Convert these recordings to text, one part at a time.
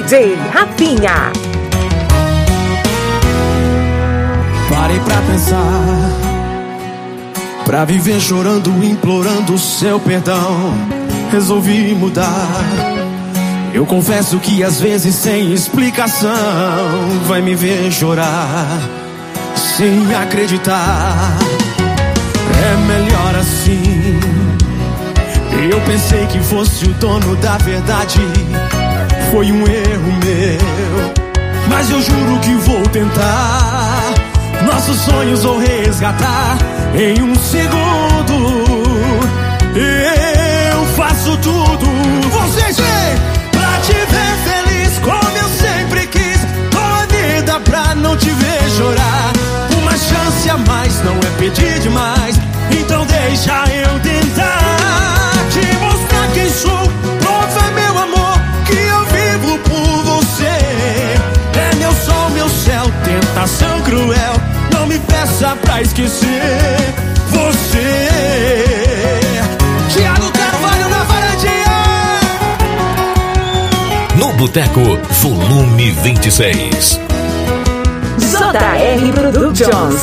DJ Rafinha. Parei pra pensar, pra viver chorando, implorando o seu perdão. Resolvi mudar. Eu confesso que às vezes sem explicação vai me ver chorar, sem acreditar. É melhor assim. Eu pensei que fosse o dono da verdade. Foi um erro meu, mas eu juro que vou tentar. Nossos sonhos vou resgatar em um segundo. Eu faço tudo, vocês veem, pra te ver feliz como eu sempre quis. Dou a vida pra não te ver chorar. Uma chance a mais não é pedir demais, então deixa eu tentar te mostrar quem sou. Prova, meu amor, que eu vivo por você. É meu sol, meu céu, tentação cruel. Não me peça pra esquecer você. Thiago Carvalho na varandinha. No Boteco, volume 26. JR Productions.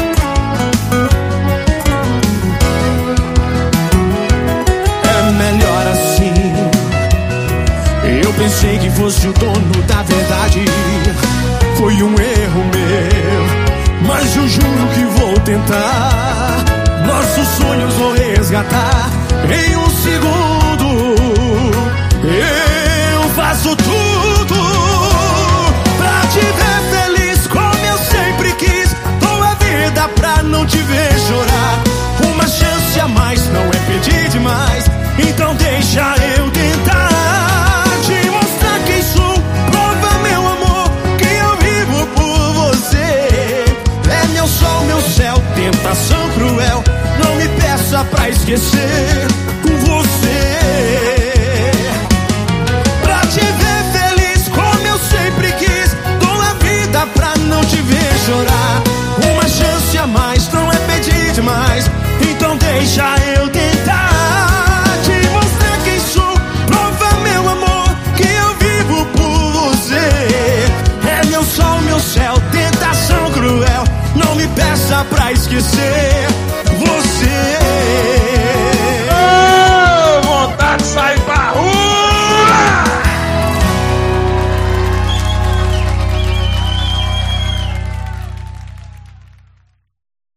É melhor assim. Eu pensei que fosse o dono da verdade. Foi um erro meu, mas eu juro que vou tentar. Nossos sonhos vou resgatar em um segundo. Eu faço tudo pra te ver feliz como eu sempre quis. Dou a vida pra não te ver chorar. Uma chance a mais não é pedir demais, então deixa eu tentar te mostrar quem sou. Prova, meu amor, que eu vivo por você. É meu sol, meu céu, tentação cruel. Não me peça pra esquecer com você. Pra te ver feliz como eu sempre quis. Dou a vida pra não te ver chorar. Uma chance a mais não é pedir demais, então deixa eu tentar te mostrar quem sou. Prova, meu amor, que eu vivo por você. É meu sol, meu céu, tentação cruel. Não me peça pra esquecer.